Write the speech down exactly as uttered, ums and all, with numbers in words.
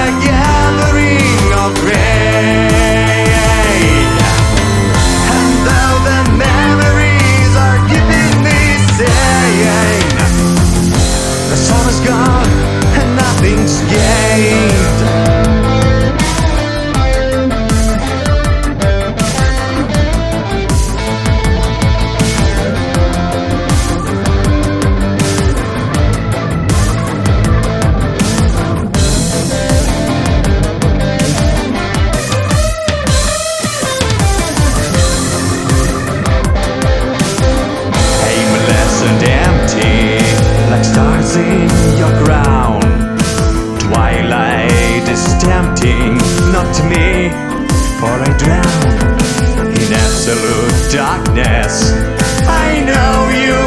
a gathering of rain. And though the memories are keeping me sane, the sun is gone and nothing's gained. And empty, like stars in your crown. Twilight is tempting, not to me, for I drown in absolute darkness. I know you